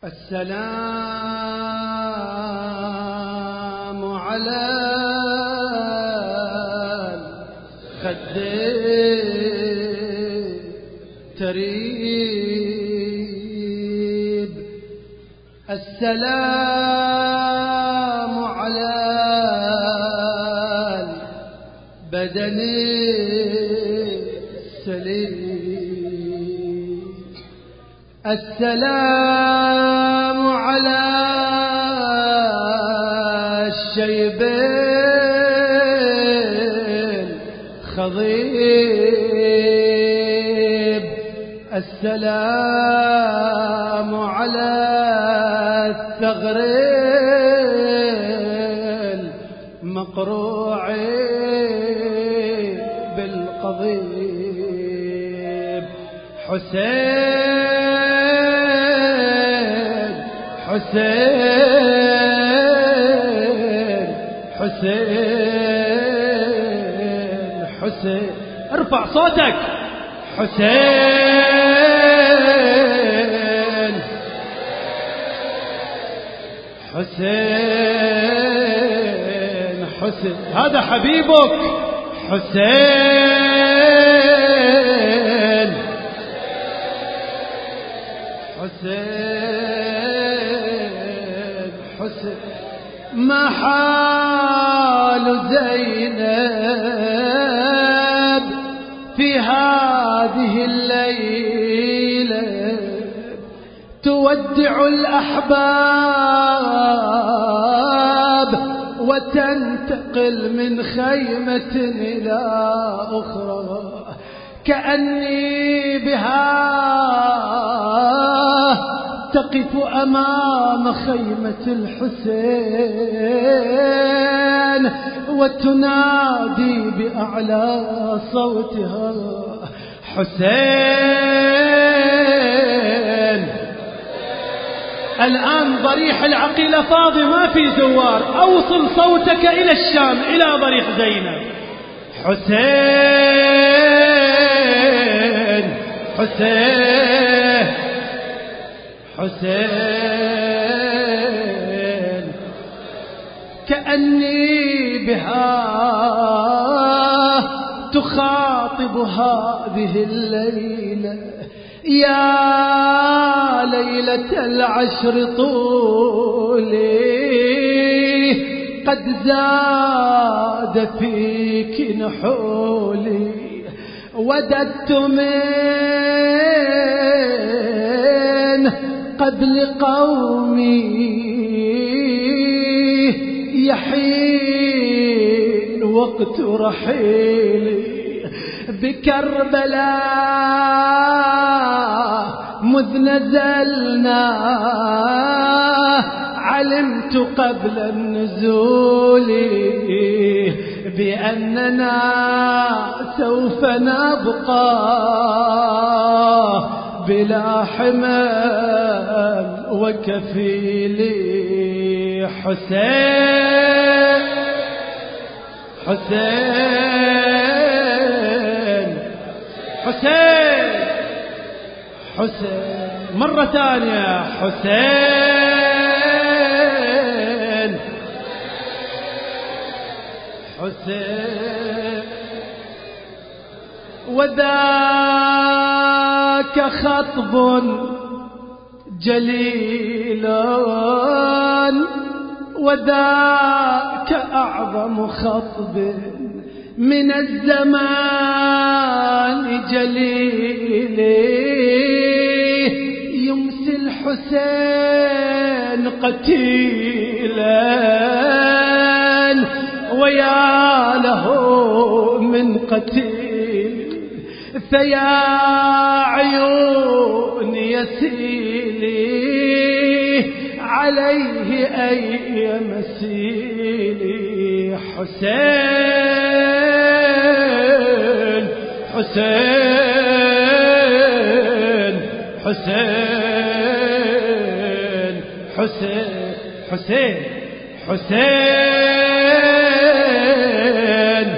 السلام على الخدين تريب، السلام على البدن السليم، السلام على الشيب الخضيب، السلام على الثغر المقروع بالقضيب. حسين حسين حسين حسين، ارفع صوتك. حسين حسين حسين، هذا حبيبك حسين حسين حسين. ما حال زينب في هذه الليلة؟ تودع الأحباب وتنتقل من خيمة إلى أخرى، كأني بها تقف أمام خيمة الحسين وتنادي بأعلى صوتها: حسين. الآن ضريح العقيلة فاضي، ما في زوار، أوصل صوتك إلى الشام، إلى ضريح زينب. حسين حسين حسين، كأني بها تخاطب هذه الليلة: يا ليلة العشر طولي، قد زاد فيك نحولي، وددت من قبل قومي يحين وقت رحيلي، بكربلاء مذ نزلنا علمت قبل النزول بأننا سوف نبقى بلا حمل وكفيل. حسين حسين حسين حسين، مرة ثانية. حسين حسين. وذاك خطب جليل، وذاك أعظم خطب من الزمان جليل، يمسي الحسين قتيلا ويا له من قتيل، فيا عيون يسيلي عليه أي مسيلي. حسين حسين حسين حسين حسين حسين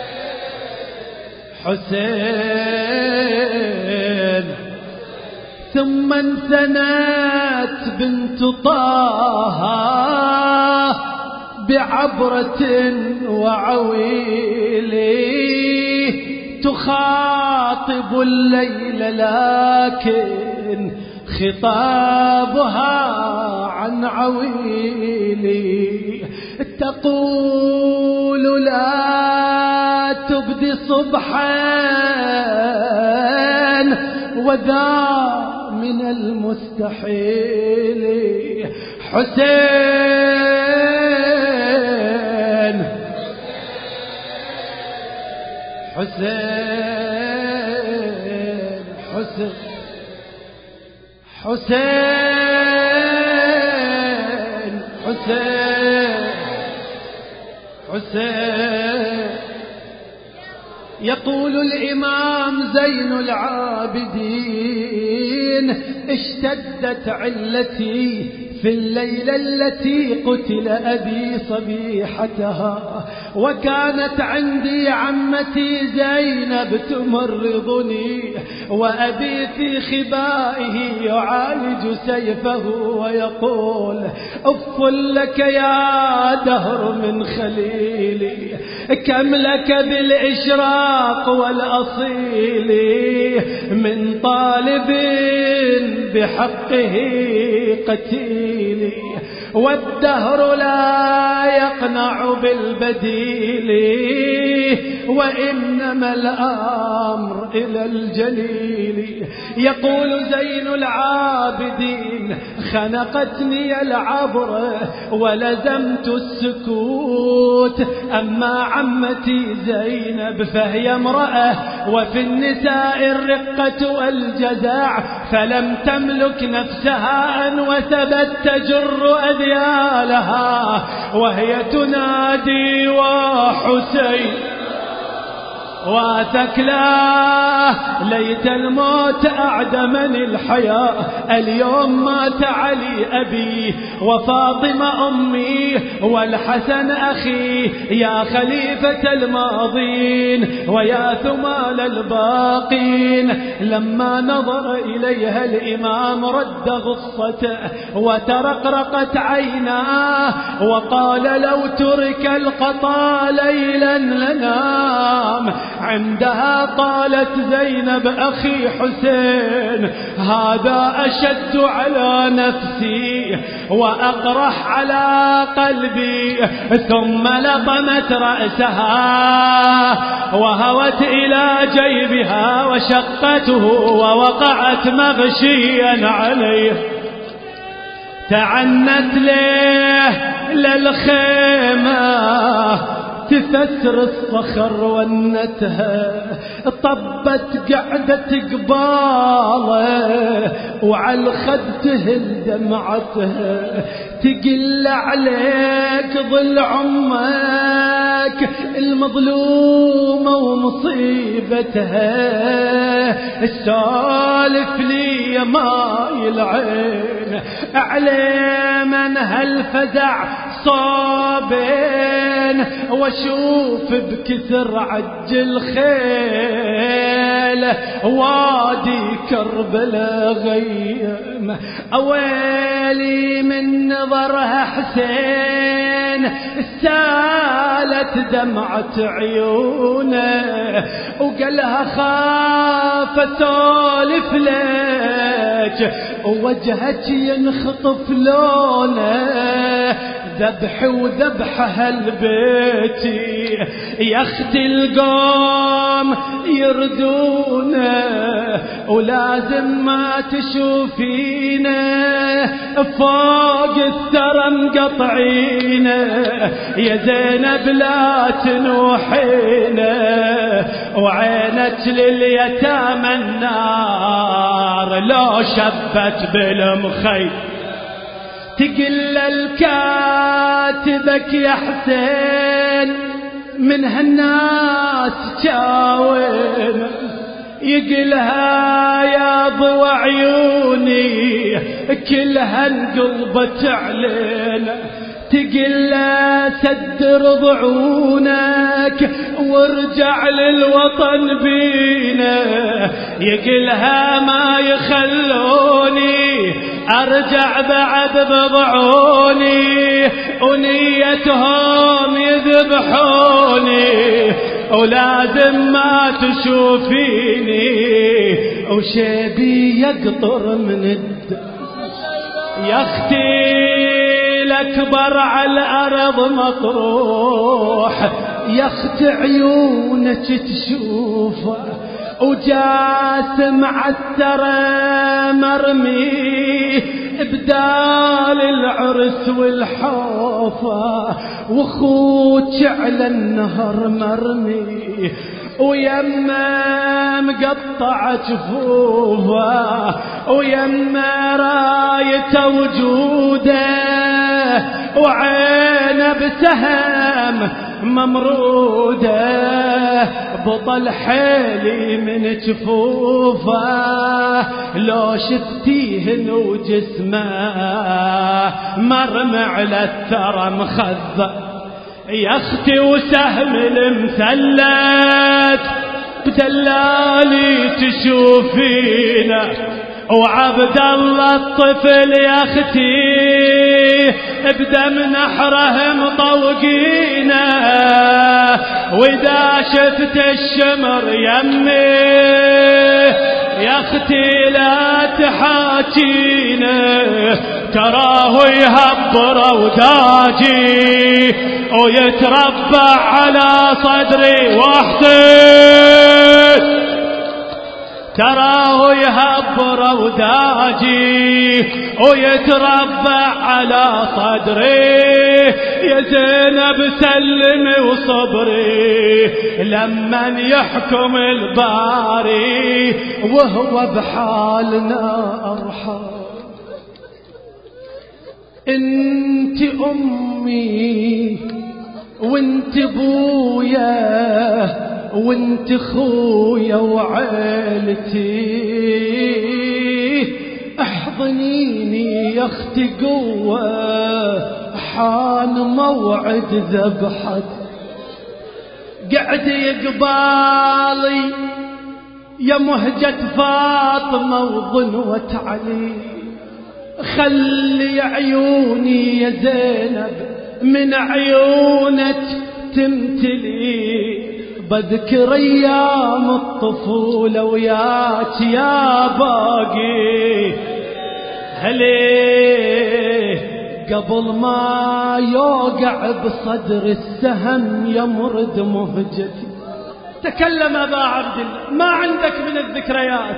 حسين. ثم انثنت بنت طه بعبرة وعويلي تخاطب الليل لكن خطابها عن عويلي تقول لا تبدي صبحا وذا من المستحيل حسين حسين حسين حسين حسين حسين. يقول الإمام زين العابدين اشتدت علتي في الليلة التي قتل أبي صبيحتها، وكانت عندي عمتي زينب تمرضني، وأبي في خبائه يعالج سيفه ويقول أف لك يا دهر من خليلي، كم لك بالإشراق والأصيل من طالب بحقه قتيل، والدهر لا يقنع بالبديل، وإنما الأمر إلى الجليل. يقول زين العابدين خنقتني العبرة ولزمت السكوت، أما عمتي زينب فهي امرأة وفي النساء الرقة والجزع، فلم تملك نفسها أن وثبت تجر أذيالها وهي تنادي وحسين وتكلاه ليت الموت أعدمني الحياة، اليوم مات علي أبي وفاطمة أمي والحسن أخي، يا خليفة الماضين ويا ثمال الباقين. لما نظر إليها الإمام رد غصته وترقرقت عيناه وقال لو ترك القطا ليلا لنام. عندها قالت زينب أخي حسين هذا أشد على نفسي وأقرح على قلبي، ثم لطمت رأسها وهوت إلى جيبها وشقته ووقعت مغشيا عليه، تعنت له للخيمة تثسر الصخر ونتها، طبت قعدة قباله وعلى الخد تهل دمعتها، تقل عليك ظل عمك المظلومة ومصيبتها، السالف لي ماي العين عليه من هالفزع صابين، واشوف بكثر عج الخيل وادي كربلاء غيم، اويلي من نظرها حسين سالت دمعة عيونه، وقالها خاف اسولف لك ووجهك ينخطف لونه، ذبح وذبح هالبيتي يا اختي القوم يردونه، ولازم ما تشوفينه فوق الثرى مقطعينه، يا زينب لا تنوحينه، وعينك لليتامى النار لو شبت بالمخيم، تقل الكاتبك يا حسين من هالناس تشاوين، يقلها يا ضوى عيوني كلها انقلبت علينا، تقل سدر ضعونك وارجع للوطن بينا، يقلها ما يخلون أرجع بعد بضعوني ونيتهم يذبحوني ولازم ما تشوفيني وشيبي يقطر من يا اختي الأكبر على الأرض مطروح يا اختي عيونك تشوفه وجاسم عالثرى مرمي بدال العرس والحوفة وخوك على النهر مرمي ويما مقطع جفوفه ويما رايته وجوده وعينه بسهم ممروده بطل حيلي من جفوفه لو شفتيهن وجسمه مرمى على الثرى مخذب يا اختي وسهم المثلث بدلالي تشوفينا وعبد الله الطفل يا اختي بدم نحره مطوقينا واذا شفت الشمر يمي يا اختي لا تحاكينا تراه يهبر وداجي ويتربع على صدري وحدي تراه يهبر وداجي ويتربع على صدري يا زينب سلمي وصبري لمن يحكم الباري وهو بحالنا أرحم انت امي وانت بويا وانت خويا وعيلتي احضنيني يا اختي قوة حان موعد ذبحت قعد يقبالي يا مهجة فاطمة وظنوة علي خلي عيوني يا زينب من عيونك تمتلي بذكر ايام الطفولة وياك يا باقي هلي قبل ما يوقع بصدر السهم يمرد مهجتي تكلم أبا عبد الله ما عندك من الذكريات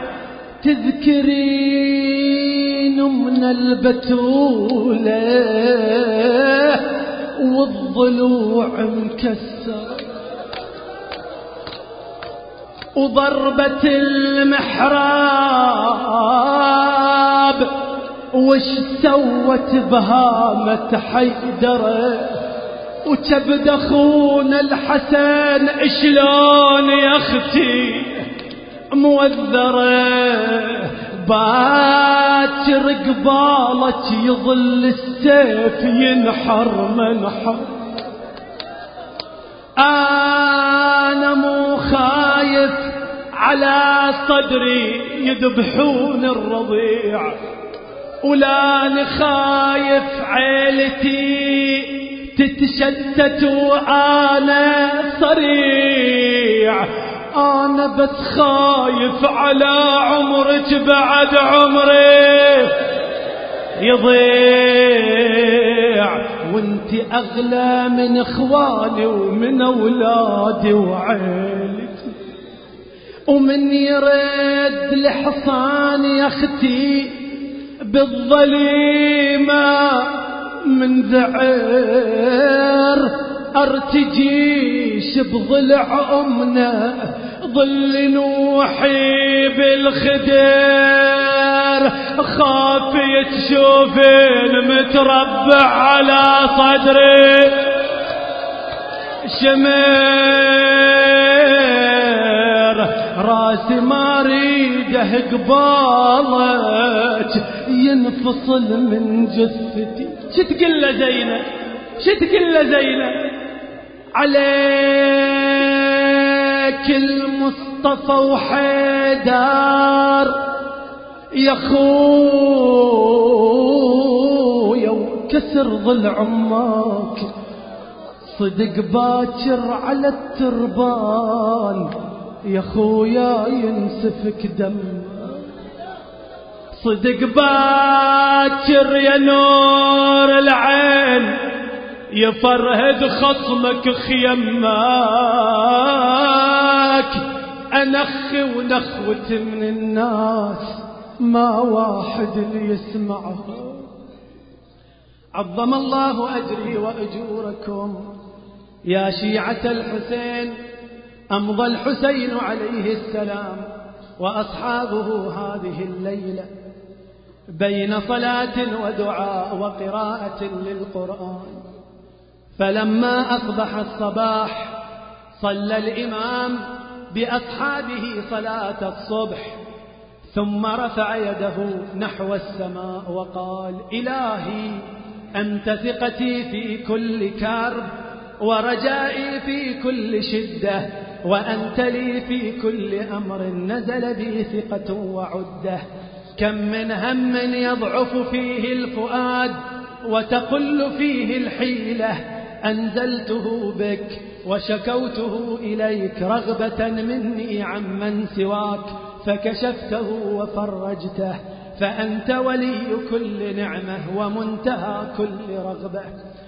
تذكرين من البتولة والضلوع مكسر وضربة المحراب وش سوت بهامة حيدرة وكبد اخونا الحسن شلون يا اختي موذرة باكر قبالك يظل السيف ينحر منحر أنا مو خايف على صدري يذبحون الرضيع ولا نخايف عيلتي تتشتت وأنا صريع أنا بس خايف على عمرك بعد عمري يضيع وانت أغلى من إخواني ومن أولادي وعيلتي ومن يرد الحصان يا أختي بالظليمة من ذعر ارتجيش بضلع أمنا ظل نوحي بالخدر خافي تشوفين متربع على صدري شمير راسي ما ريده قبالك ينفصل من جثتي شتقل زينب شتقل زينب عليك المصطفى وحيدار يا خو وكسر ضلع عمك، صدق باكر على التربان يا خويا ينسفك دم، صدق باكر يا نور العين يفرهد خصمك خيمك، أنخي ونخوة من الناس ما واحد اللي يسمعه. عظم الله أجري وأجوركم يا شيعة الحسين. أمضى الحسين عليه السلام وأصحابه هذه الليلة بين صلاة ودعاء وقراءة للقرآن، فلما أصبح الصباح صلى الإمام بأصحابه صلاة الصبح، ثم رفع يده نحو السماء وقال: إلهي أنت ثقتي في كل كرب ورجائي في كل شدة، وأنت لي في كل أمر نزل بي ثقة وعدة. كم من هم يضعف فيه الفؤاد وتقل فيه الحيلة، أنزلته بك وشكوته إليك رغبة مني عمن سواك، فكشفته وفرجته، فأنت ولي كل نعمة ومنتهى كل رغبة.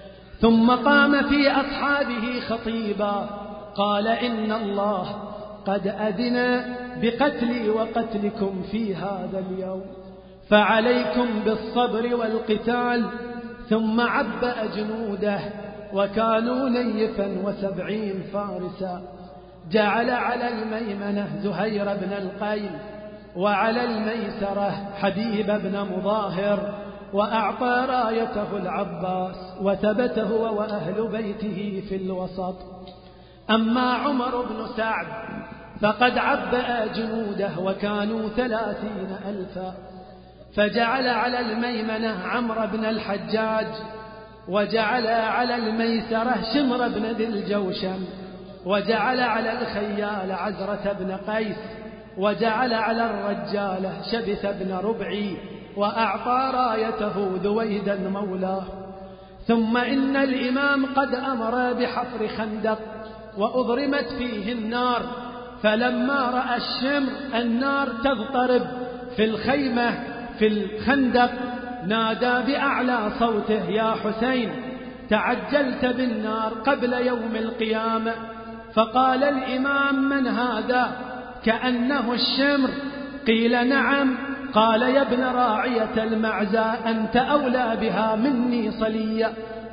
ثم قام في أصحابه خطيبا قال: إن الله قد أذن بقتلي وقتلكم في هذا اليوم، فعليكم بالصبر والقتال. ثم عبأ جنوده وكانوا نيفا 70 فارسا، جعل على الميمنة زهير بن القيل، وعلى الميسرة حبيب بن مظاهر، وأعطى رايته العباس، وثبت هو وأهل بيته في الوسط. أما عمر بن سعد فقد عبأ جنوده وكانوا 30,000، فجعل على الميمنة عمرو بن الحجاج، وجعل على الميسرة شمر بن ذي الجوشن، وجعل على الخيال عزرة بن قيس، وجعل على الرجالة شبث بن ربعي، وأعطى رايته ذويدا مولاه. ثم إن الإمام قد أمر بحفر خندق وأضرمت فيه النار، فلما رأى الشمر النار تضطرب في الخيمة في الخندق نادى بأعلى صوته: يا حسين تعجلت بالنار قبل يوم القيامة. فقال الإمام: من هذا؟ كأنه الشمر. قيل: نعم. قال: يا ابن راعية المعزى أنت أولى بها مني صليا.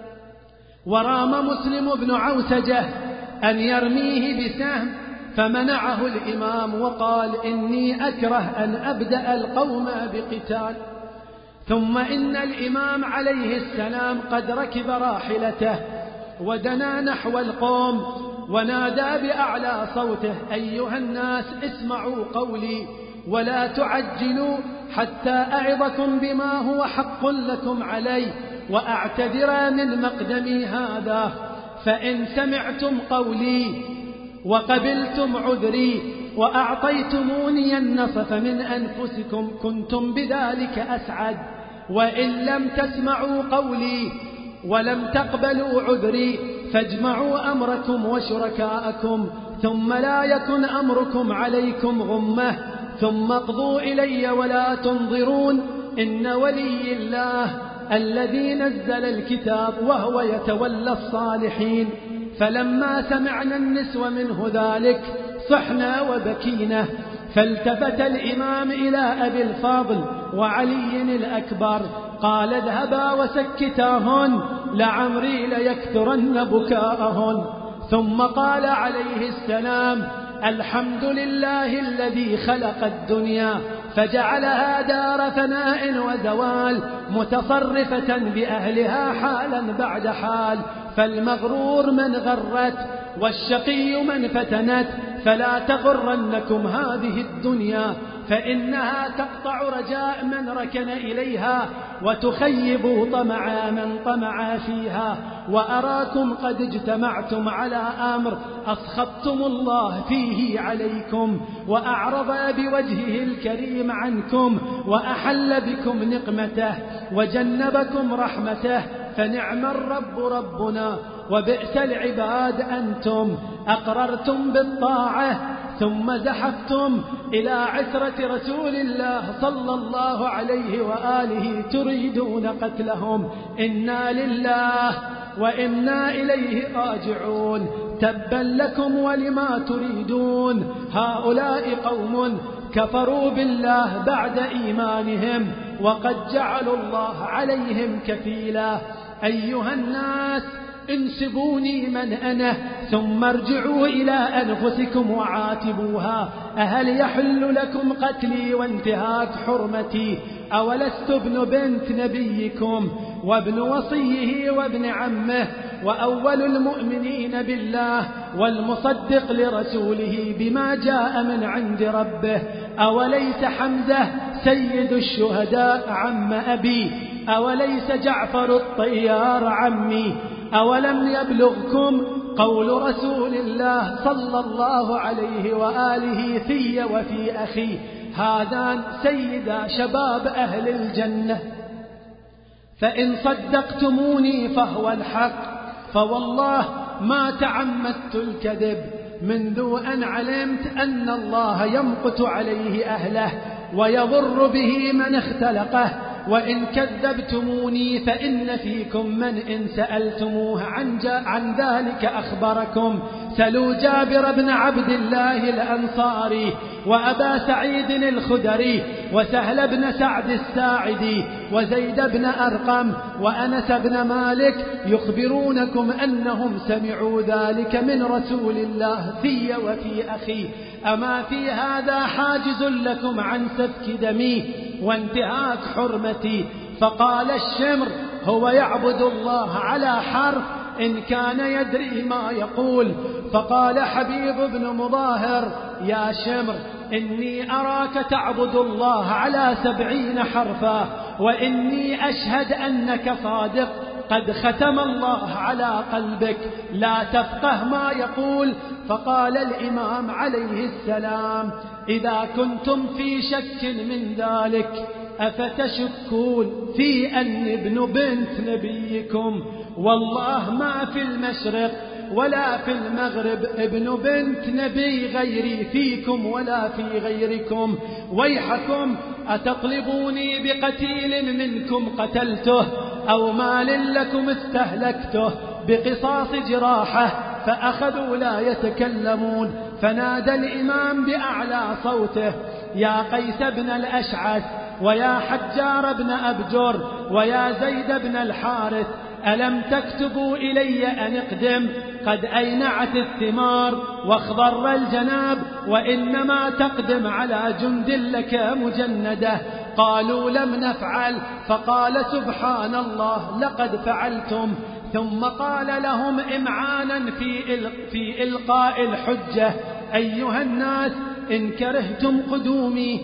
ورام مسلم بن عوسجة أن يرميه بسهم، فمنعه الإمام وقال: إني أكره أن أبدأ القوم بقتال. ثم إن الإمام عليه السلام قد ركب راحلته ودنا نحو القوم، ونادى بأعلى صوته: أيها الناس اسمعوا قولي ولا تعجلوا حتى أعظكم بما هو حق لكم علي، وأعتذر من مقدمي هذا. فإن سمعتم قولي وقبلتم عذري وأعطيتموني النصف من أنفسكم كنتم بذلك أسعد، وإن لم تسمعوا قولي ولم تقبلوا عذري فاجمعوا أمركم وشركاءكم، ثم لا يكن أمركم عليكم غمة، ثم اقضوا إلي ولا تنظرون. إن ولي الله الذي نزل الكتاب وهو يتولى الصالحين. فلما سمعنا النسوة منه ذلك صحنا وبكينا، فالتفت الإمام إلى أبي الفاضل وعلي الأكبر قال: اذهبا وسكتاهن لعمري ليكثرن بكاءهن. ثم قال عليه السلام: الحمد لله الذي خلق الدنيا فجعلها دار فناء وزوال، متصرفة بأهلها حالا بعد حال، فالمغرور من غرت والشقي من فتنت، فلا تغرنكم هذه الدنيا، فإنها تقطع رجاء من ركن إليها وتخيب طمع من طمع فيها. وأراكم قد اجتمعتم على أمر أسخطتم الله فيه عليكم، وأعرض بوجهه الكريم عنكم، وأحل بكم نقمته وجنبكم رحمته، فنعم الرب ربنا وبئس العباد أنتم. أقررتم بالطاعة ثم زحفتم إلى عترة رسول الله صلى الله عليه وآله تريدون قتلهم. إنا لله وإنا إليه راجعون. تبا لكم ولما تريدون. هؤلاء قوم كفروا بالله بعد إيمانهم وقد جعلوا الله عليهم كفيلا. أيها الناس انسبوني من أنا ثم ارجعوا إلى أنفسكم وعاتبوها. أهل يحل لكم قتلي وانتهاك حرمتي؟ أولست ابن بنت نبيكم وابن وصيه وابن عمه وأول المؤمنين بالله والمصدق لرسوله بما جاء من عند ربه؟ أوليس حمزة سيد الشهداء عم أبي؟ أوليس جعفر الطيار عمي؟ أولم يبلغكم قول رسول الله صلى الله عليه وآله في وفي أخي؟ هذان سيدا شباب أهل الجنة. فإن صدقتموني فهو الحق، فوالله ما تعمدت الكذب منذ أن علمت أن الله يمقت عليه أهله ويضر به من اختلقه. وإن كذبتموني فإن فيكم من إن سألتموه عن ذلك أخبركم. سلوا جابر بن عبد الله الأنصاري وأبا سعيد الخدري وسهل بن سعد الساعدي وزيد بن أرقم وأنس بن مالك يخبرونكم أنهم سمعوا ذلك من رسول الله في وفي أخي. أما في هذا حاجز لكم عن سفك دمي وانتهاك حرمتي؟ فقال الشمر هو يعبد الله على حرف إن كان يدري ما يقول. فقال حبيب بن مظاهر يا شمر إني أراك تعبد الله على 70 حرفا وإني أشهد أنك صادق. قد ختم الله على قلبك لا تفقه ما يقول. فقال الإمام عليه السلام إذا كنتم في شك من ذلك أفتشكون في أن ابن بنت نبيكم؟ والله ما في المشرق ولا في المغرب ابن بنت نبي غيري فيكم ولا في غيركم. ويحكم أتطلبوني بقتيل منكم قتلته أو مال لكم استهلكته بقصاص جراحة؟ فأخذوا لا يتكلمون. فنادى الإمام بأعلى صوته يا قيس بن الأشعث ويا حجار بن أبجر ويا زيد بن الحارث ألم تكتبوا إلي أن اقدم؟ قد أينعت الثمار واخضر الجناب وإنما تقدم على جند لك مجندة. قالوا لم نفعل. فقال سبحان الله لقد فعلتم. ثم قال لهم إمعانا في إلقاء الحجة أيها الناس إن كرهتم قدومي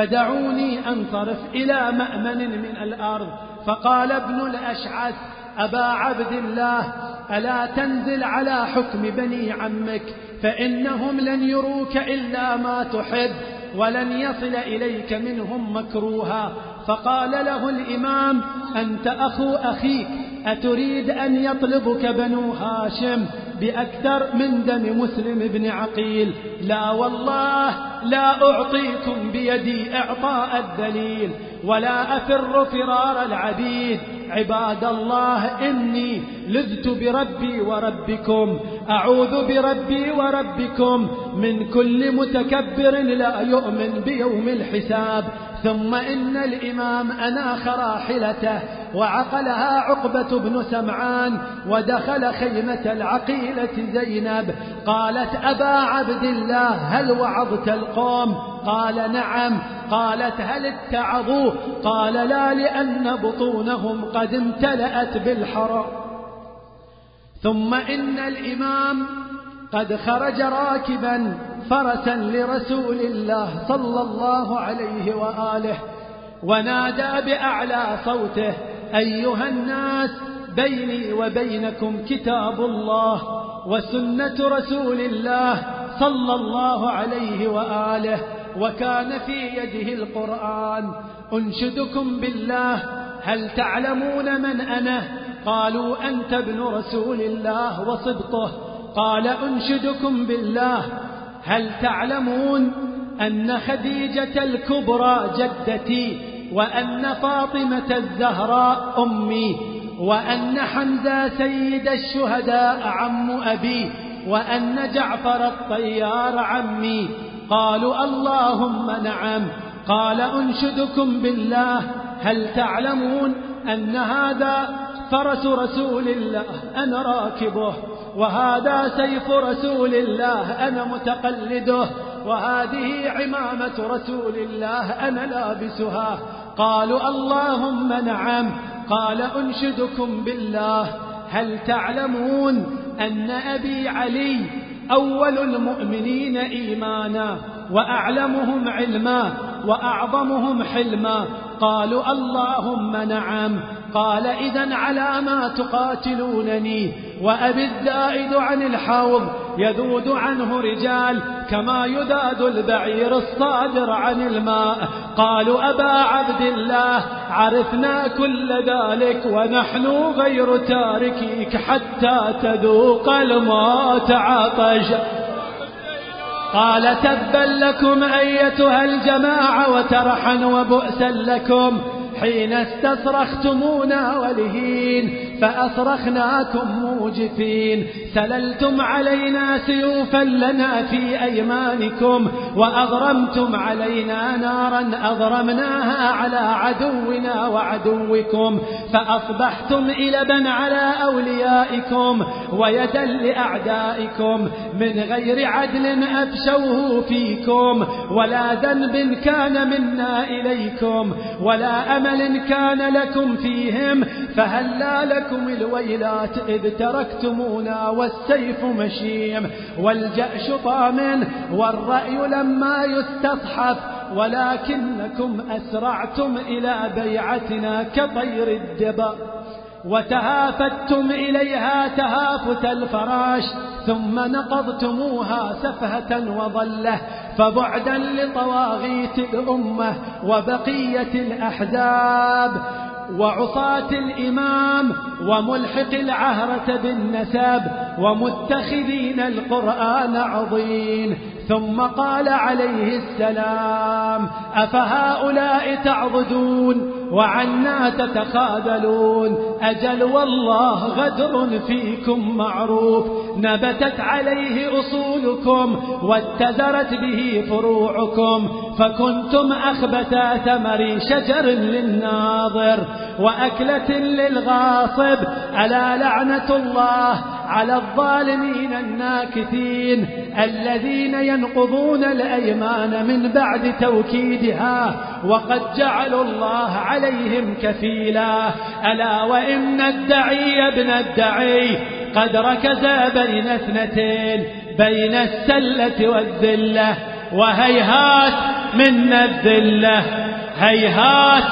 فدعوني أنصرف إلى مأمن من الأرض. فقال ابن الأشعث أبا عبد الله ألا تنزل على حكم بني عمك فإنهم لن يروك إلا ما تحب ولن يصل إليك منهم مكروها. فقال له الإمام أنت أخو أخيك أتريد أن يطلبك بنو هاشم بأكثر من دم مسلم بن عقيل؟ لا والله لا أعطيكم بيدي إعطاء الدليل ولا أفر فرار العبيد. عباد الله إني لذت بربي وربكم أعوذ بربي وربكم من كل متكبر لا يؤمن بيوم الحساب. ثم إن الإمام أناخ راحلته وعقلها عقبة بن سمعان ودخل خيمة العقيلة زينب. قالت أبا عبد الله هل وعظت القوم؟ قال نعم. قالت هل اتعظوا؟ قال لا لأن بطونهم قد امتلأت بالحرام. ثم إن الإمام قد خرج راكبا فرسا لرسول الله صلى الله عليه وآله ونادى بأعلى صوته أيها الناس بيني وبينكم كتاب الله وسنة رسول الله صلى الله عليه وآله وكان في يده القرآن. أنشدكم بالله هل تعلمون من أنا؟ قالوا أنت ابن رسول الله وصدقه. قال أنشدكم بالله هل تعلمون أن خديجة الكبرى جدتي، وأن فاطمة الزهراء أمي، وأن حمزة سيد الشهداء عم أبي، وأن جعفر الطيار عمي؟ قالوا اللهم نعم. قال أنشدكم بالله هل تعلمون أن هذا فرس رسول الله أنا راكبه، وهذا سيف رسول الله أنا متقلده، وهذه عمامة رسول الله أنا لابسها؟ قالوا اللهم نعم. قال أنشدكم بالله هل تعلمون أن أبي علي أول المؤمنين إيمانا، وأعلمهم علما، وأعظمهم حلما؟ قالوا اللهم نعم. قال إذن على ما تقاتلونني؟ وأبي الزائد عن الحوض يذود عنه رجال كما يذاد البعير الصادر عن الماء. قالوا أبا عبد الله عرفنا كل ذلك ونحن غير تاركيك حتى تذوق الموت عطش. قال تبا لكم أيتها الجماعة وترحا وبؤسا لكم حين استصرختمونا ولهين فأصرخناكم موجفين. سللتم علينا سيوفا لنا في أيمانكم، وأغرمتم علينا نارا أغرمناها على عدونا وعدوكم، فأصبحتم إلبا على أوليائكم ويدا لأعدائكم. من غير عدل أفشوه فيكم، ولا ذنب كان منا إليكم، ولا أمل كان لكم فيهم، فهلا لكم الويلات إذ تركتمونا والسيف مشيم والجأش طامن والرأي لما يستصحف، ولكنكم أسرعتم إلى بيعتنا كطير الدبا، وتهافتم إليها تهافت الفراش، ثم نقضتموها سفهة وضلة. فبعدا لطواغيت الأمة وبقية الأحزاب وعصاة الإمام وملحق العهرة بالنسب ومتخذين القرآن عضين. ثم قال عليه السلام أفهؤلاء تعضدون وعنا تتخاذلون؟ أجل والله غدر فيكم معروف، نبتت عليه أصولكم واتزرت به فروعكم، فكنتم أخبث ثمر شجر للناظر وأكلة للغاصب. ألا لعنة الله على الظالمين الناكثين الذين ينقضون الأيمان من بعد توكيدها وقد جعلوا الله عليهم كفيلا. ألا وإن الدعي ابن الدعي قد ركز بين اثنتين، بين السلة والذلة، وهيهات من الذلة، هيهات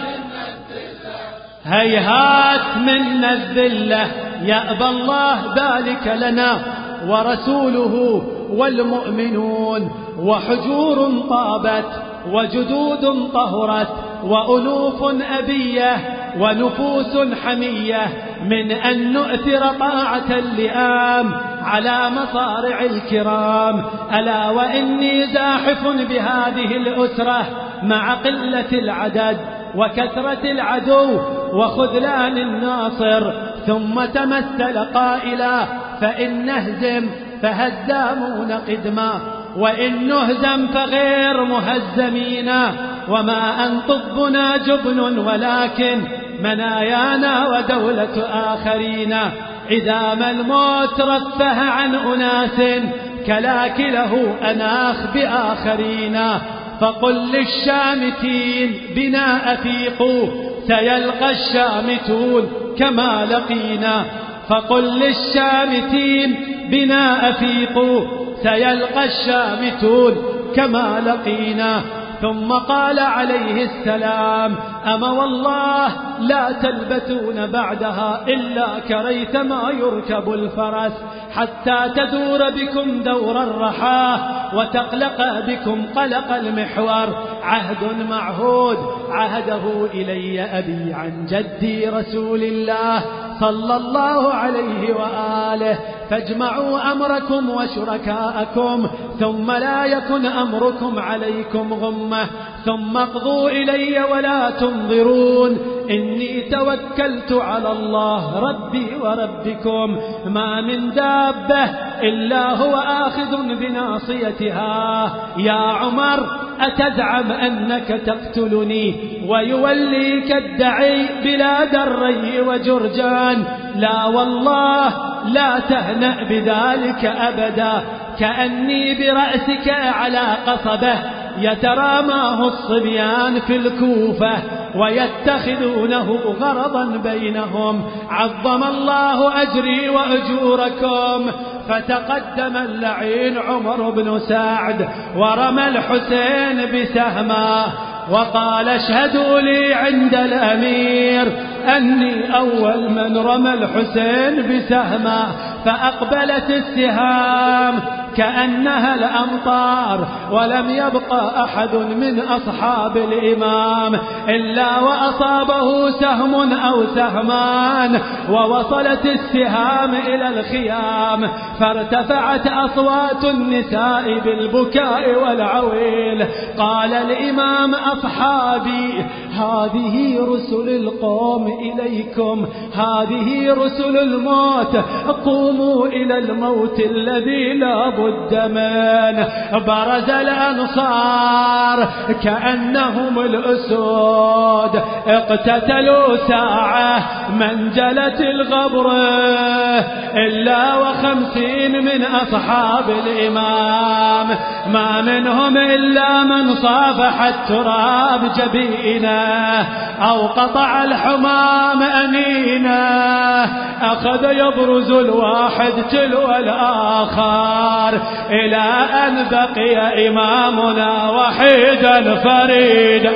هيهات من الذلة. يأبى الله ذلك لنا ورسوله والمؤمنون. وحجور طابت وجدود طهرت وألوف أبية ونفوس حمية من أن نؤثر طاعة اللئام على مصارع الكرام. ألا وإني زاحف بهذه الأسرة مع قلة العدد وكثرة العدو وخذلان الناصر. ثم تمثل قائلا فإن نهزم فهزامون قدما، وإن نهزم فغير مهزمين، وما أن طبنا جبن ولكن منايانا ودولة آخرين. إذا ما الموت رفه عن أناس كلاكله أناخ بآخرين. فقل للشامتين بنا أفيقوا سيلقى الشامتون كما لقينا. فقل للشامتين بنا أفيقوا سيلقى الشامتون كما لقينا. ثم قال عليه السلام أما والله لا تلبثون بعدها إلا كريثما يركب الفرس حتى تدور بكم دور الرحاه وتقلق بكم قلق المحور. عهد معهود عهده إلي أبي عن جدي رسول الله صلى الله عليه وآله، فاجمعوا أمركم وشركاءكم ثم لا يكن أمركم عليكم غمة، ثم اقضوا إلي ولا تنظرون، إني توكلت على الله ربي وربكم، ما من دابة إلا هو آخذ بناصيتها. يا عمر أتزعم أنك تقتلني ويوليك الدعي بلاد الري وجرجان؟ لا والله لا تهنأ بذلك أبدا، كأني برأسك على قصبة يتراماه الصبيان في الكوفة ويتخذونه غرضا بينهم. عظم الله أجري وأجوركم. فتقدم اللعين عمر بن سعد ورمى الحسين بسهمه وقال اشهدوا لي عند الأمير أني أول من رمى الحسين بسهمه، فأقبلت السهام كأنها الأمطار، ولم يبقى أحد من أصحاب الإمام إلا وأصابه سهم أو سهمان، ووصلت السهام إلى الخيام، فارتفعت أصوات النساء بالبكاء والعويل. قال الإمام أصحابي هذه رسل القوم إليكم، هذه رسل الموت، قوموا إلى الموت الذي لا بد منه. برز الأنصار كأنهم الأسود، اقتتلوا ساعة منجلة الغبر، إلا 50 من أصحاب الإمام، ما منهم إلا من صافح التراب جبينه أو قطع الحمام أنينه. أخذ يبرز الواحد تلو الآخر إلى أن بقي إمامنا وحيدا فريدا،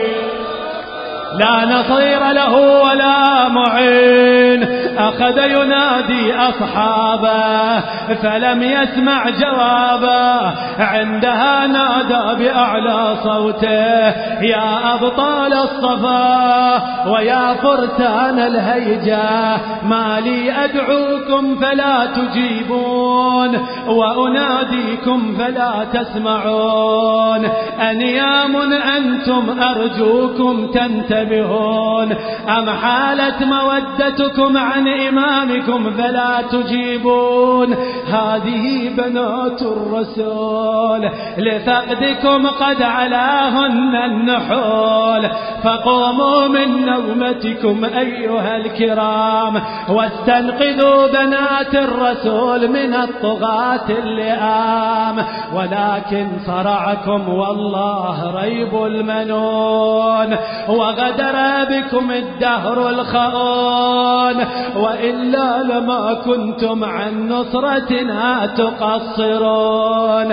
لا نصير له ولا معين. أخذ ينادي أصحابه فلم يسمع جوابه، عندها نادى بأعلى صوته يا أبطال الصفا ويا فرسان الهيجة، ما لي أدعوكم فلا تجيبون وأناديكم فلا تسمعون، أنيام أنتم أرجوكم تنتبهون، أم حالت مودتكم عن إمامكم فلا تجيبون؟ هذه بنات الرسول لفقدكم قد علاهن النحول، فقوموا من نومتكم أيها الكرام واستنقذوا بنات الرسول من الطغاة اللئام. ولكن صرعكم والله ريب المنون، وغدر بكم الدهر الخؤون، وإلا لما كنتم عن نصرتنا تقصرون.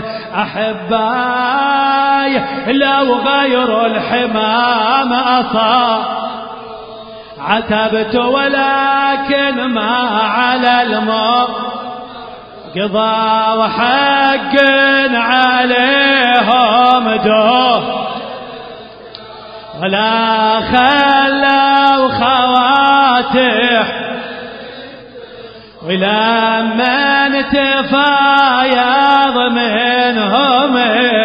أحباي لو غير الحمام أصاب عتبت، ولكن ما على الموت قضى وحق عليهم دوه، ولا خلوا خواتح ولما تفايض منهم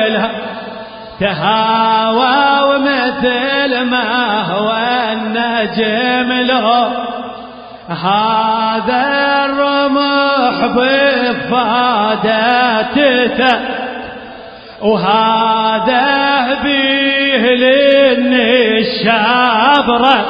تهاوى، ومثل ما هو النجم له هذا الرمح بفادته، وهذا بيه للنشابرة،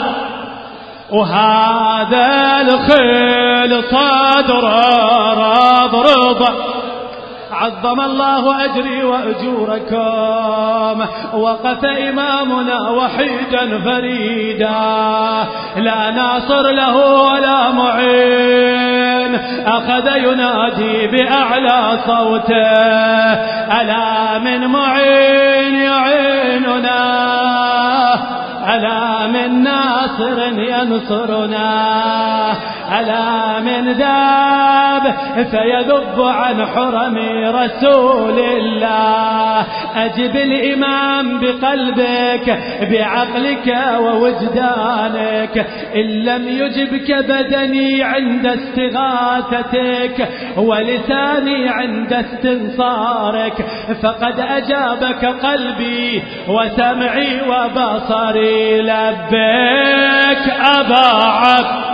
وهذا الخيل صدر رضرض. عظم الله أجري وأجوركم. وقف إمامنا وحيدا فريدا، لا ناصر له ولا معين. أخذ ينادي بأعلى صوته ألا من معين يعيننا؟ ألا من ناصر ينصرنا ألا من ذاب فيذب عن حرم رسول الله أجب الإمام بقلبك بعقلك ووجدانك إن لم يجبك بدني عند استغاثتك ولساني عند استنصارك فقد أجابك قلبي وسمعي وبصري لبيك أبا عبد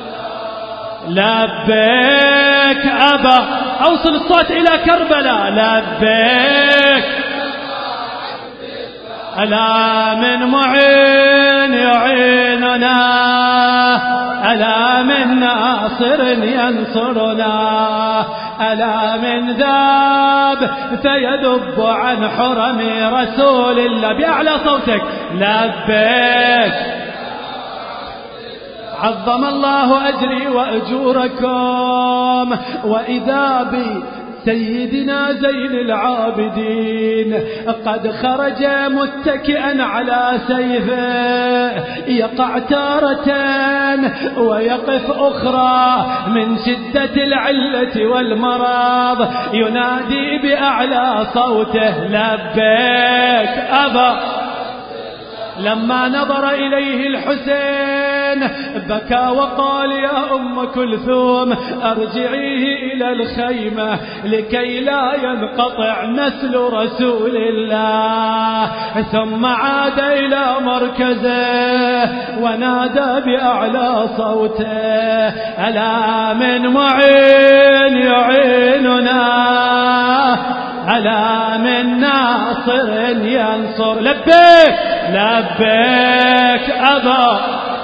لبيك أبا أوصل الصوت إلى كربلاء لبيك ألا من معين يعيننا ألا من ناصر ينصرنا ألا من ذاب فيذب عن حرم رسول الله بأعلى صوتك لبيك عظم الله أجري وأجوركم وإذا بي سيدنا زين العابدين قد خرج متكئا على سيفه يقع تارة ويقف أخرى من شدة العلة والمرض ينادي بأعلى صوته لبيك أبا لما نظر إليه الحسين بكى وقال يا أم كلثوم أرجعيه إلى الخيمة لكي لا ينقطع نسل رسول الله ثم عاد إلى مركزه ونادى بأعلى صوته ألا من معين يعيننا ألا من ناصر ينصر لبيك لبيك أبا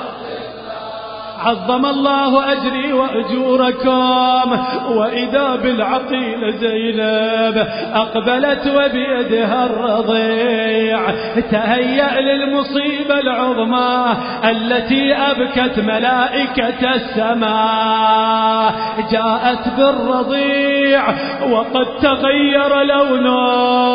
عظم الله أجري وأجوركم وإذا بالعقيل زينب أقبلت وبيدها الرضيع تهيأ للمصيبة العظمى التي أبكت ملائكة السماء جاءت بالرضيع وقد تغير لونه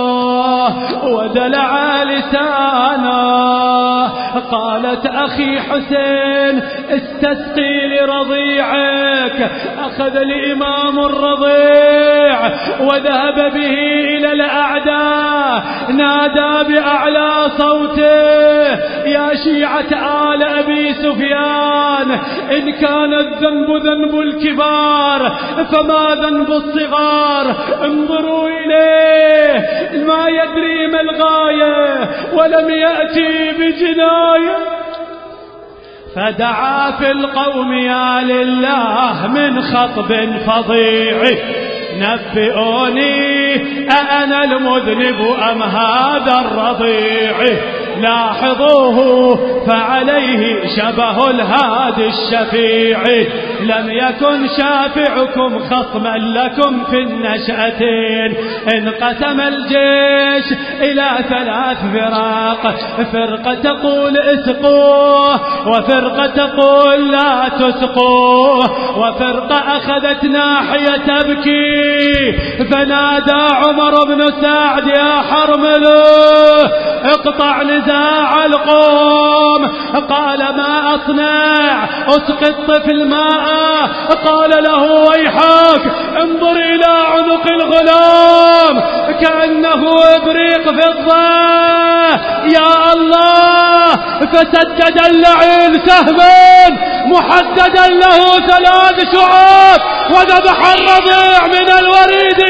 ودلع لسانه قالت أخي حسين استسقي لرضيعك أخذ الإمام الرضيع وذهب به إلى الأعداء نادى بأعلى صوته يا شيعة آل أبي سفيان إن كان الذنب ذنب الكبار فما ذنب الصغار انظروا إليه ما يدري ما الغاية ولم يأتي بجناية فدعا في القوم يا لله من خطب فظيع نبئوني أأنا المذنب أم هذا الرضيع لاحظوه فعليه شبه الهادي الشفيع لم يكن شافعكم خصما لكم في النشأتين انقسم الجيش إلى 3 فرق فرقة تقول اسقوه وفرقة تقول لا تسقوه وفرقة أخذت ناحية تبكي فنادى عمر بن سعد يا حرمله اقطع نزاع القوم قال ما أصنع أسقي الطفل ماء قال له ويحك انظر إلى عنق الغلام كأنه إبريق فضة يا الله فسدد اللعين سهما محددا له 3 شعاب وذبح الرضيع من الوريد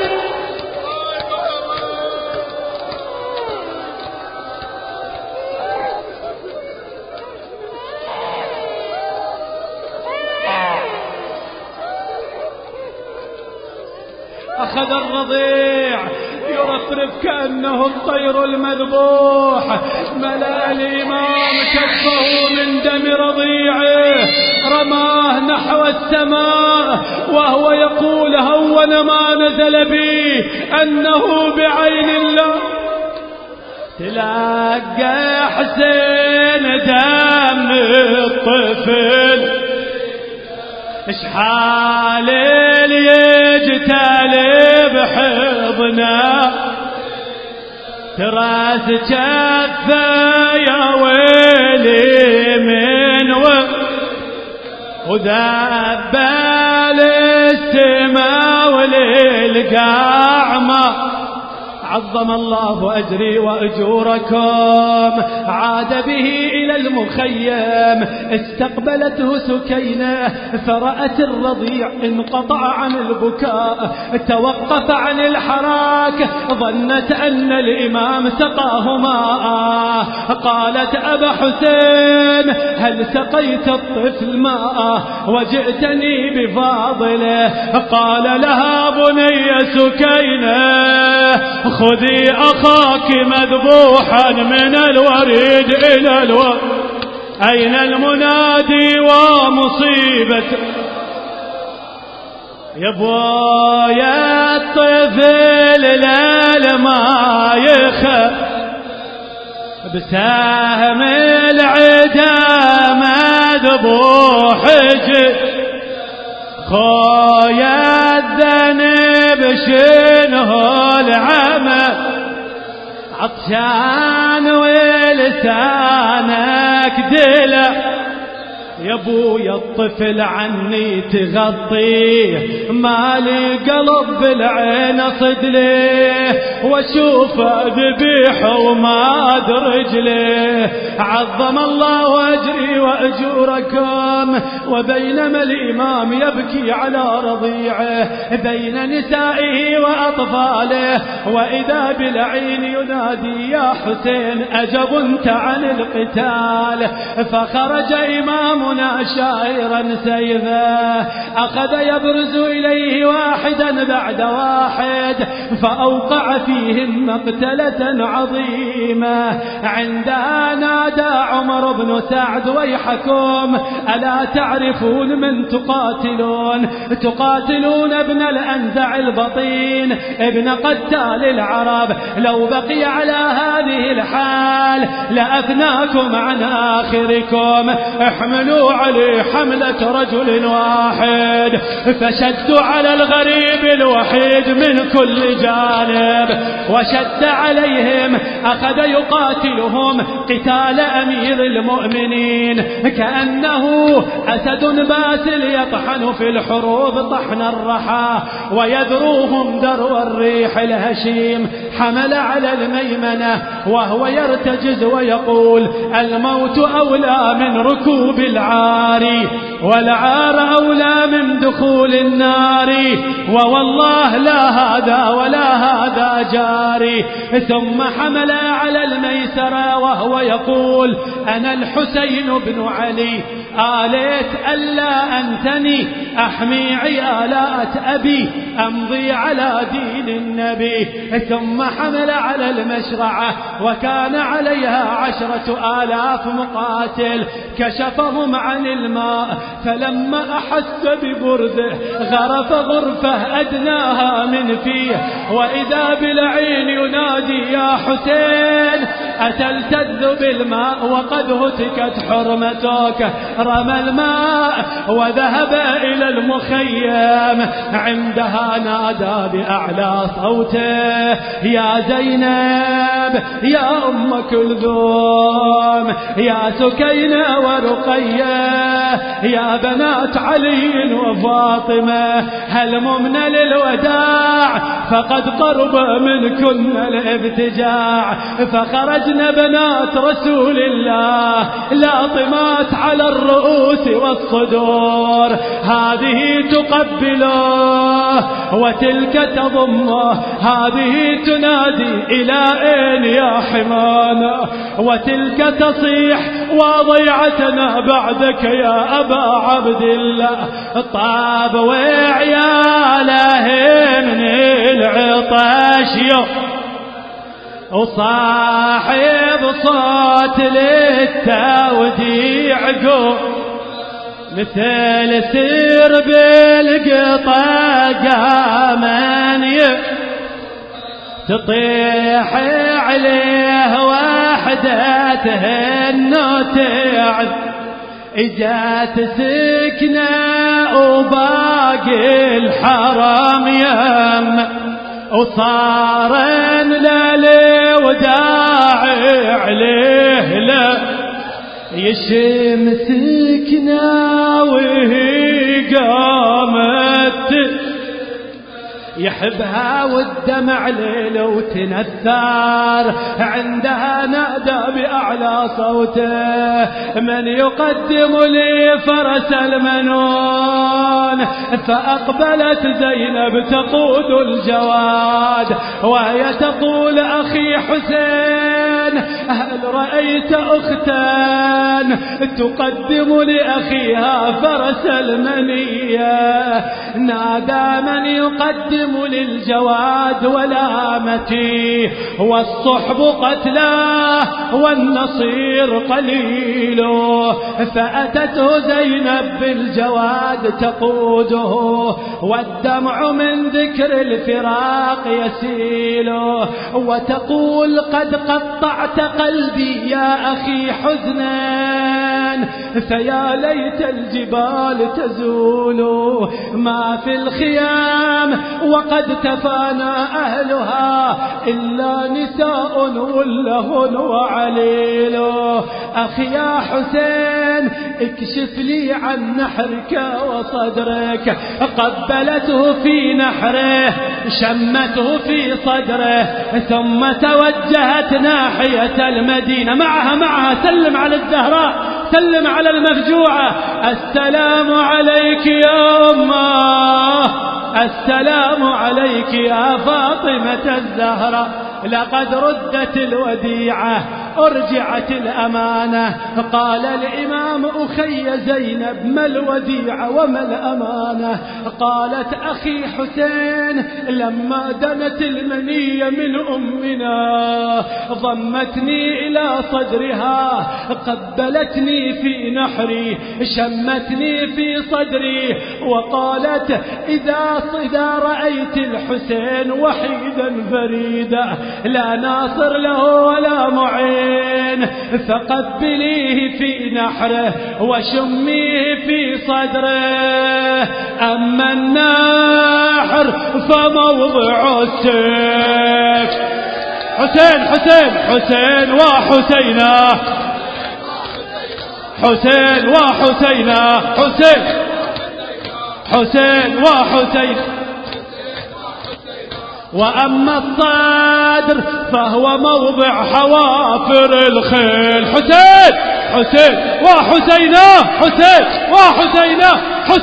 أخذ الرضيع يرفرف كأنه الطير المذبوح ملأ الإمام كفه من دم رضيعه رماه نحو السماء وهو يقول هون ما نزل بي أنه بعين الله تلقى حسين دم الطفل اشحال يجتلي بحضنا تراس جفه يا ويل اليمين وذب السماء وللقاع ما عظم الله أجري وأجوركم. عاد به إلى المخيم استقبلته سكينة فرأت الرضيع انقطع عن البكاء توقف عن الحراك ظنت أن الإمام سقاه ماء. قالت أبا حسين هل سقيت الطفل ماء وجئتني بفاضله؟ قال لها بني سكينة خذي أخاك مذبوحا من الوريد إلى الورد. أين المنادي ومصيبة يا بويا الطفل ليل ما يخف بسهم العدا مذبوح خويا الذنب شنه العمى عطشان ولسانك دلع يا ابويا الطفل عني تغطيه مالي قلب بالعين صدليه واشوفه ذبيح وما ادرج ليه. عظم الله اجري واجوركم. وبينما الامام يبكي على رضيعه بين نسائه واطفاله واذا بالعين ينادي يا حسين اجبنت عن القتال. فخرج امام شائرا سيفه أخذ يبرز إليه واحدا بعد واحد فأوقع فيهم مقتلة عظيمة. عندها نادى عمر بن سعد ويحكم ألا تعرفون من تقاتلون؟ تقاتلون ابن الأنزع البطين ابن قتال العرب لو بقي على هذه الحال لأفناكم عن آخركم. احملوا عليه حملة رجل واحد فشدوا على الغريب الوحيد من كل جانب وشد عليهم أخذ يقاتلهم قتال أمير المؤمنين كأنه أسد باسل يطحن في الحروب طحن الرحى ويذروهم درو الريح الهشيم. حمل على الميمنة وهو يرتجز ويقول الموت أولى من ركوب العاري والعار أولى من دخول النار ووالله لا هذا ولا هذا جاري. ثم حمل على الميسرة وهو يقول أنا الحسين بن علي آليت ألا أنتني أحمي عيالات أبي أمضي على دين النبي. ثم حمل على المشرعة وكان عليها 10,000 مقاتل كشفهم عن الماء فلما أحس ببرده غرف غرفة أدناها من فيه وإذا بالعين ينادي يا حسين أتلتذ بالماء وقد هتكت حرمتك. رمى الماء وذهب إلى المخيم عندها نادى بأعلى صوته يا زينب يا أم كلثوم يا سكينة ورقية يا بنات علي وفاطمة هل ممن للوداع فقد قرب منكن الابتجاع. فخرجن بنات رسول الله لاطمات على الرؤوس والصدور هذه تقبله وتلك تضمه هذه تنادي إلى أين يا حمانا وتلك تصيح وضيعتنا بعدك يا أبا عبد الله. طاب وعياله من العطش وصاحب صوت للتوديع مثل سير بالقطا قامن تطيح عليه وحدته النتعذ اجات سكنة وباقي الحرام يم وصار للوداع عليه لا يشمسكنا وهي قامت يحبها والدمع ليل وتنثار عندها نادى بأعلى صوته من يقدم لي فرس المنون فأقبلت زينب تقود الجواد وهي تقول أخي حسين هل رأيت أختا تقدم لأخيها فرس المنية نادى من يقدم للجواد ولامتي والصحب قتلاه والنصير قليل فأتته زينب بالجواد تقوده والدمع من ذكر الفراق يسيل وتقول قد قطعت قلبي يا أخي حزنا فيا ليت الجبال تزول ما في الخيام وقد تفانى أهلها إلا نساء ولهن وعليل أخي يا حسين اكشف لي عن نحرك وصدرك قبلته في نحره شمته في صدره ثم توجهت ناحية المدينة معها سلم على الزهراء سلم على المفجوعة السلام عليك يا أمه السلام عليك يا فاطمة الزهراء لقد ردت الوديعة أرجعت الأمانة قال الإمام أخي زينب ما الوديعة وما الأمانة قالت أخي حسين لما دنت المنية من أمنا ضمتني إلى صدرها قبلتني في نحري شمتني في صدري وقالت إذا رأيت الحسين وحيدا فريدا لا ناصر له ولا معين فقبليه في نحره وشميه في صدره أما النحر فموضع السيف حسين وحسينا حسين وحسين وأما الصدر فهو موضع حوافر الخيل حسين وحسينا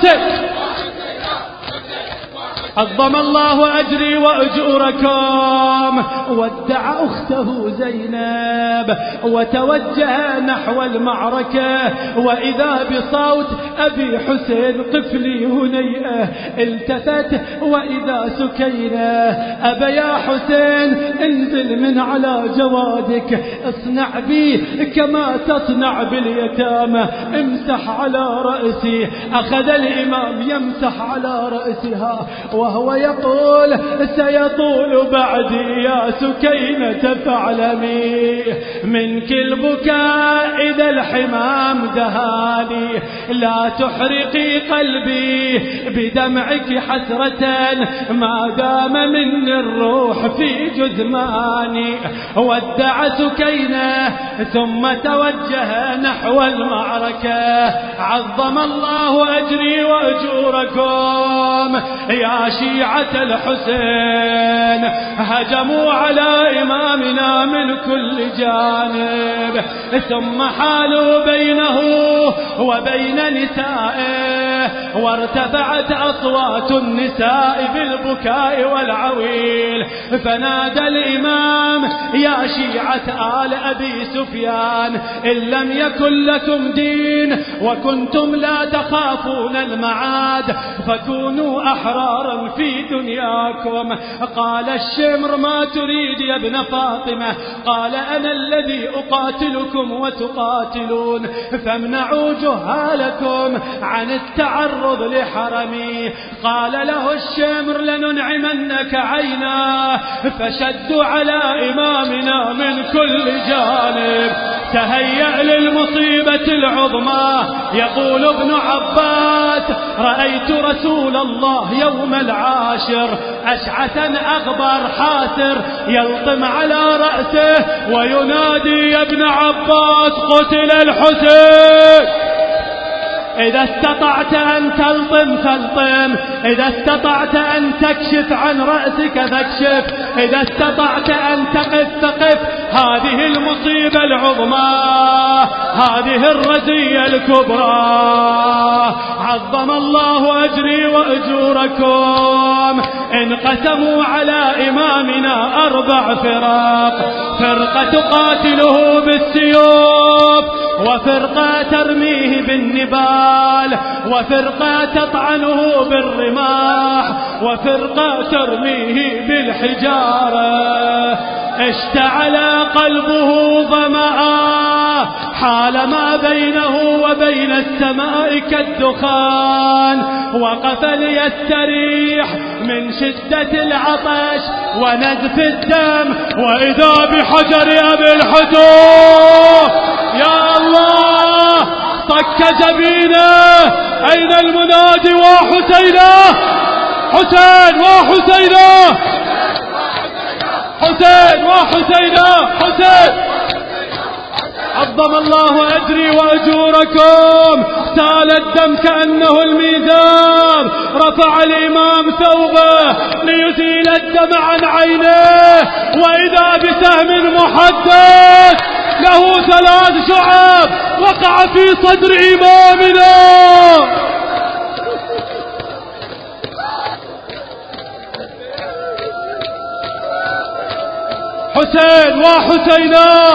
عظم الله أجري وأجوركم ودع أخته زينب وتوجه نحو المعركة وإذا بصوت أبي حسين طفلي هنيئة التفت وإذا سكينة أبا يا حسين انزل من على جوادك اصنع بي كما تصنع باليتامى امسح على رأسي أخذ الإمام يمسح على رأسها وهو يقول سيطول بعدي يا سكينة فاعلمي منك البكاء إذا الحمام دهاني لا تحرقي قلبي بدمعك حسرة ما دام مني الروح في جثماني ودع سكينة ثم توجه نحو المعركة عظم الله أجري وأجوركم يا شيعة الحسين هجموا على إمامنا من كل جانب ثم حالوا بينه وبين نسائه وارتفعت أصوات النساء بالبكاء والعويل فنادى الإمام يا شيعة آل أبي سفيان إن لم يكن لكم دين وكنتم لا تخافون المعاد فكونوا أحرارا في دنياكم قال الشمر ما تريد يا ابن فاطمة قال أنا الذي أقاتلكم وتقاتلون فامنعوا جهالكم عن التعرض لحرمي قال له الشمر لننعمنك عينا فشدوا على إمامنا من كل جانب تهيأ للمصيبة العظمى. يقول ابن عباس: رأيت رسول الله يوم العاشر أشعثا أغبر حاسر يلطم على رأسه وينادي: يا ابن عباس قتل الحسين. إذا استطعت أن تلطم فالطم، إذا استطعت أن تكشف عن رأسك فاكشف، إذا استطعت أن تقف فقف. هذه المصيبة العظمى، هذه الرزية الكبرى. عظم الله أجري وأجوركم. انقسموا على إمامنا 4 فرق: فرقة تقاتله بالسيوف، وفرقة ترميه بالنبال، وفرقة تطعنه بالرماح، وفرقة ترميه بالحجارة. اشتعل قلبه ظمأ، حال ما بينه وبين السماء كالدخان. وقف ليستريح من شدة العطش ونزف الدم، وإذا بحجر أبي الحسين. يا الله، طك جبينه. أين المنادي وحسينه؟ حسين وحسينه، حسين وحسينه، حسين. عظم الله أجري وأجوركم. سال الدم كأنه الميزان. رفع الإمام ثوبه ليزيل الدم عن عينيه، وإذا بسهم محدد له 3 شعب وقع في صدر إمامنا. حسين وحسيناه،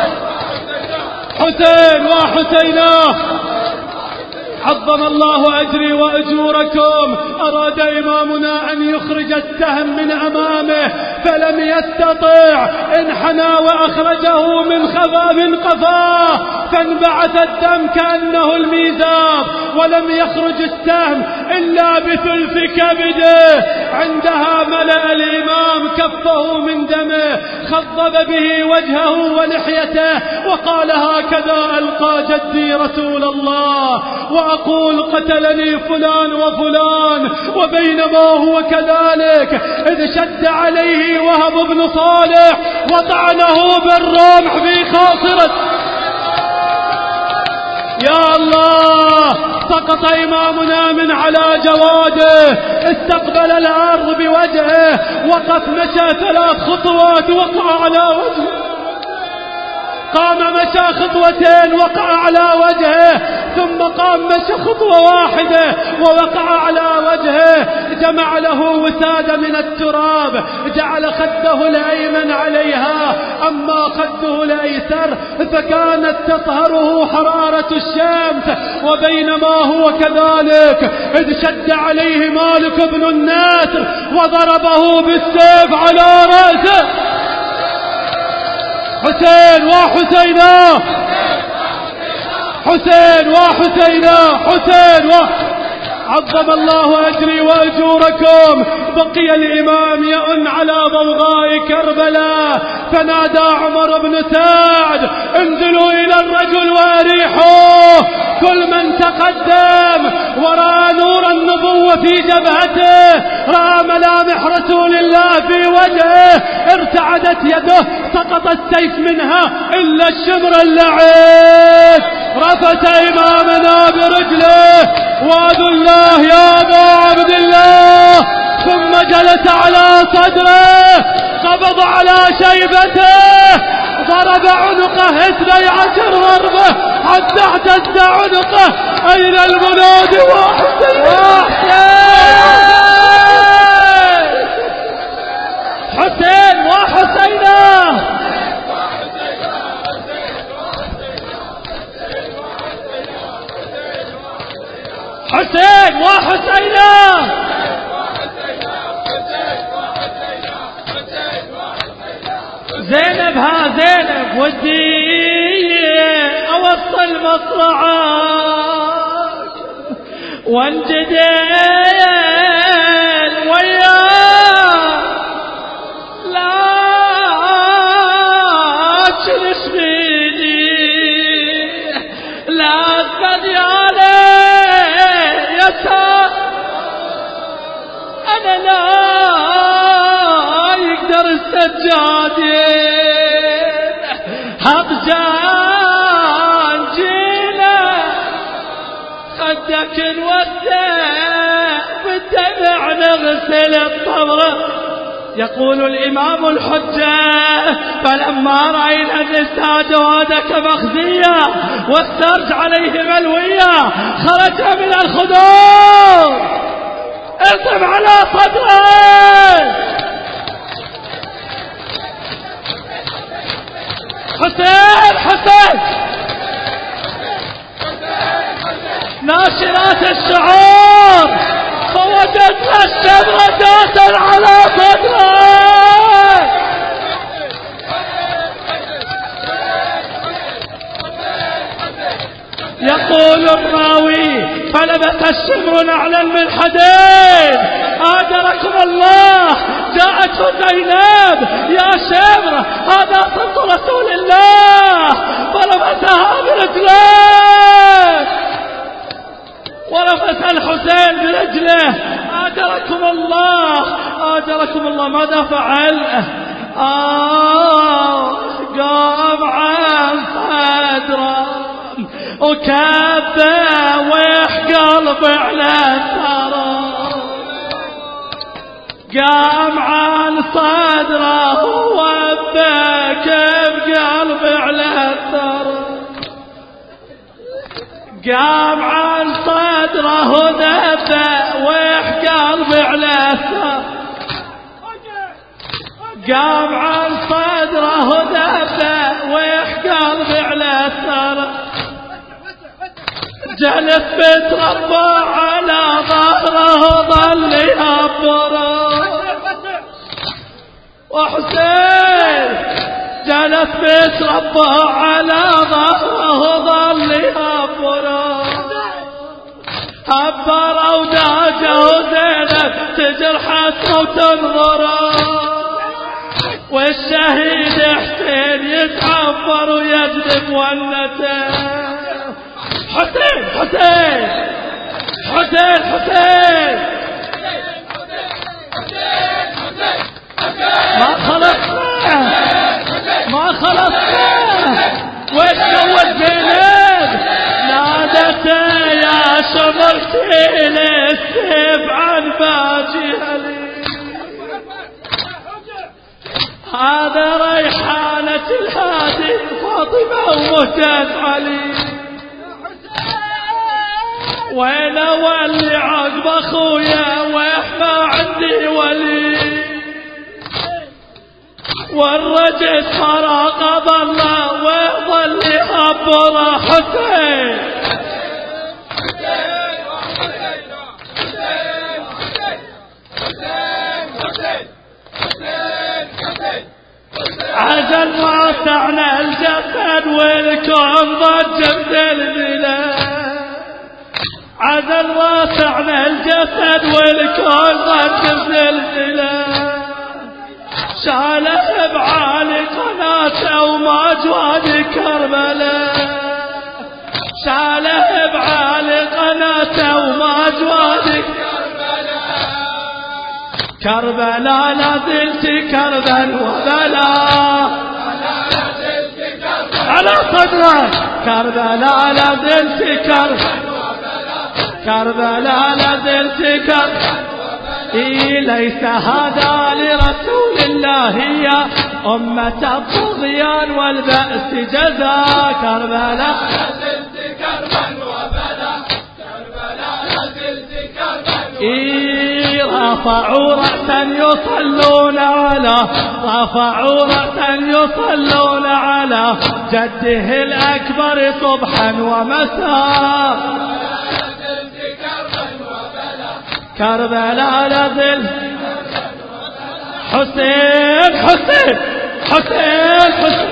حسين وحسيناه. عظم الله أجري وأجوركم. أراد إمامنا أن يخرج السهم من أمامه فلم يستطع، انحنى وأخرجه من قفاه، فانبعث الدم كأنه الميزاب، ولم يخرج السهم إلا بثلث كبده. عندها ملأ الإمام كفه من دمه، خضب به وجهه ولحيته، وقال: هكذا ألقى جدي رسول الله، وأقول قتلني فلان وفلان. وبينما هو كذلك إذ شد عليه وهب بن صالح وطعنه بالرمح في خاصرة. يا الله، سقط إمامنا من على جواده، استقبل الأرض بوجهه، وقف مشى 3 خطوات وقع على وجهه، قام مشى 2 خطوات وقع على وجهه، ثم قام مشى 1 خطوة ووقع على وجهه. جمع له وسادة من التراب، جعل خده الأيمن عليها، أما خده الأيسر فكانت تطهره حرارة الشمس. وبينما هو كذلك إذ شد عليه مالك بن النصر وضربه بالسيف على رأسه. حسين وحسيناه، حسين وحسيناه، حسين عظم الله أجري وأجوركم. بقي الإمام يئن على ضوضاء كربلاء، فنادى عمر بن سعد: انزلوا إلى الرجل وأريحوه. كل من تقدم ورأى نور النبوة في جبهته، رأى ملامح رسول الله في وجهه، ارتعدت يده، سقط السيف منها إلا الشمر اللعين. رفت إمامنا برجله: وعد الله يا أبا عبد الله. ثم جلس على صدره، قبض على شيبته، ضرب عنقه 12 ضربة حتى اعتز عنقه. أين المنادي وحسين؟ حسين وحسيناه، حسين وحسيناه. زينب ها زينب، ودي أوصل مصرعك وانجدل وياك، لا تشرش بيدي أحمد يا ليل يسار أنا لا يقدر السجادين هبجان جينا خدك نودع بالدمع نغسل الطبرة. يقول الإمام الحجة فلما رأينا النساء جوادك مخزية والسرج عليه ملوية خرج من الخدود ارتب على صدره. حسين حسين ناشرات الشعور فوجدنا الشمرة جاسا على صدره. يقول الراوي فلبس الشمر نعلا من حديد آجركم الله جاءته زينب يا شمر هذا صوت رسول الله فلبسها برجله ولبس الحسين برجله آجركم الله ماذا فعل؟ قام عن صدره وكبه ويح قلب على الثرى قام عن صدره وبك بقلب على الثرى قام عن صدره ذبه ويح قلب على الثرى قام عن صدره ذبه ويح قلب على الثرى جلس بيتربى على ظهره ظل يهبره وحسين جلس بيتربى على ظهره ظل يهبره هبره وداجه وزينب تجرحه وتنظره والشهيد حسين يتعفر ويجذب ونته. حسين حسين حسين حسين ما خلصنا وش سوت زينب نادته يا شمرتي السيف عن باجيها لي هذا ريحانة الهادي فاطمة ومهجة علي وين اولي عقب اخويا ويحمى عندي ولي والرجس فراقب الله ويظل يخبره حسين عزل واسعنا الجسد والكون ضج بزلزله عزل واسعنا الجسد والكون ضج بزلزله شاله بعالي قناته وما جواد كربلاء شاله بعالي قناته وما جواد كربلاء لا زلت كربا وبلا على صدرك كربلاء لا زلت كربلاء لا زلت ليس هذا لرسول الله يا أمة الطغيان والبأس جزاء كربلاء لا زلت كربا وبلا كربلاء لا زلت كربا رفعوا رأسا يصلون على جده الأكبر صبحا ومساء كربلاء لا زلت حسين حسين حسين حسين